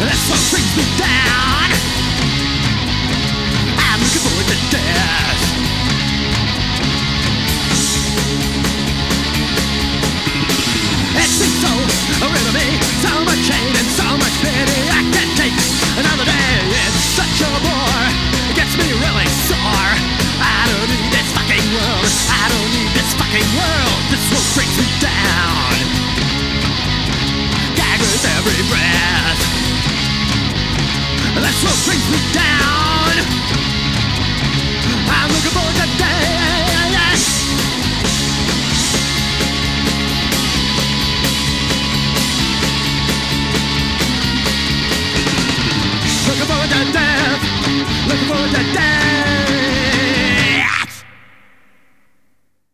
That's what brings me down. I'm looking forward to death. It seems so real to me, so much hate and so much pity. I can't take another day, it's such a bore. It gets me really sore. I don't need this fucking world, I don't need this fucking world. This world brings me down. Gag with every breath. This world brings me down. I'm looking forward to death. Looking forward to death. Looking forward to death.